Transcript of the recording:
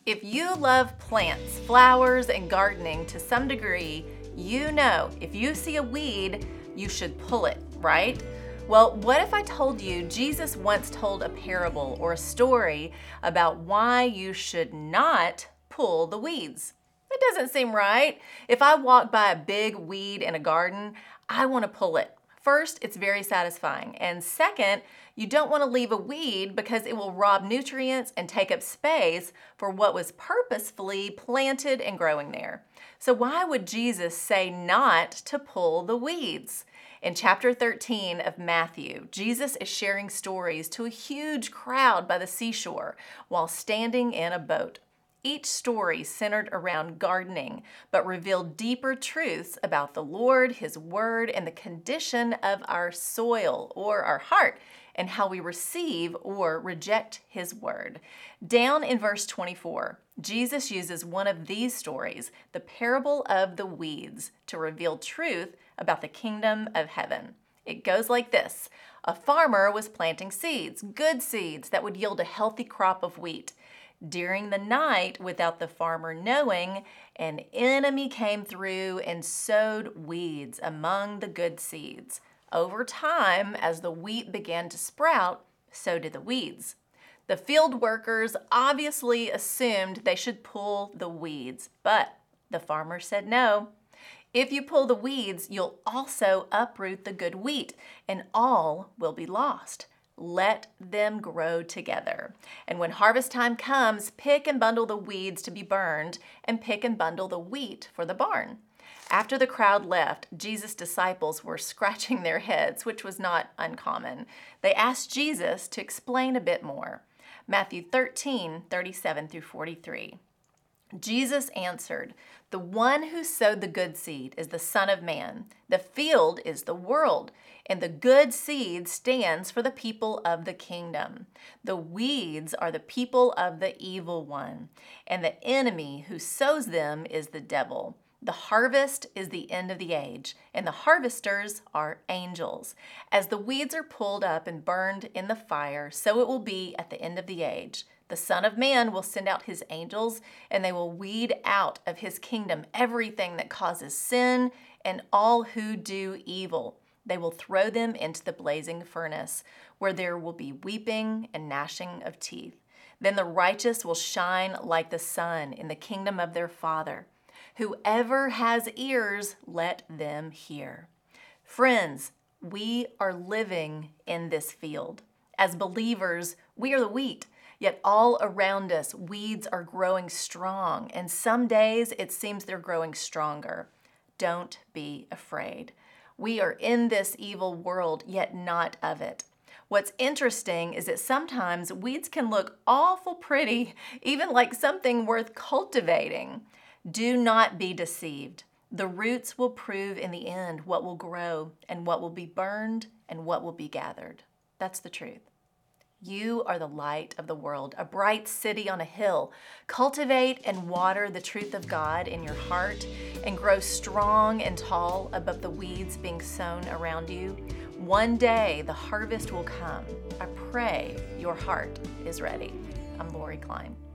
If you love plants, flowers, and gardening to some degree, you know if you see a weed, you should pull it, right? Well, what if I told you Jesus once told a parable or a story about why you should not pull the weeds? It doesn't seem right. If I walk by a big weed in a garden, I want to pull it. First, it's very satisfying. And second, you don't want to leave a weed because it will rob nutrients and take up space for what was purposefully planted and growing there. So why would Jesus say not to pull the weeds? In chapter 13 of Matthew, Jesus is sharing stories to a huge crowd by the seashore while standing in a boat. Each story centered around gardening, but revealed deeper truths about the Lord, His Word, and the condition of our soil or our heart, and how we receive or reject His Word. Down in verse 24, Jesus uses one of these stories, the parable of the weeds, to reveal truth about the kingdom of heaven. It goes like this. A farmer was planting seeds, good seeds that would yield a healthy crop of wheat. During the night, without the farmer knowing, an enemy came through and sowed weeds among the good seeds. Over time, as the wheat began to sprout, so did the weeds. The field workers obviously assumed they should pull the weeds, but the farmer said no. If you pull the weeds, you'll also uproot the good wheat, and all will be lost. Let them grow together. And when harvest time comes, pick and bundle the weeds to be burned, and pick and bundle the wheat for the barn. After the crowd left, Jesus' disciples were scratching their heads, which was not uncommon. They asked Jesus to explain a bit more. Matthew 13:37 through 43. Jesus answered, "The one who sowed the good seed is the Son of Man. The field is the world, and the good seed stands for the people of the kingdom. The weeds are the people of the evil one, and the enemy who sows them is the devil. The harvest is the end of the age, and the harvesters are angels. As the weeds are pulled up and burned in the fire, so it will be at the end of the age. The Son of Man will send out His angels, and they will weed out of His kingdom everything that causes sin and all who do evil. They will throw them into the blazing furnace, where there will be weeping and gnashing of teeth. Then the righteous will shine like the sun in the kingdom of their Father. Whoever has ears, let them hear." Friends, we are living in this field. As believers, we are the wheat. Yet all around us, weeds are growing strong, and some days it seems they're growing stronger. Don't be afraid. We are in this evil world, yet not of it. What's interesting is that sometimes weeds can look awful pretty, even like something worth cultivating. Do not be deceived. The roots will prove in the end what will grow and what will be burned and what will be gathered. That's the truth. You are the light of the world, a bright city on a hill. Cultivate and water the truth of God in your heart and grow strong and tall above the weeds being sown around you. One day the harvest will come. I pray your heart is ready. I'm Lori Klein.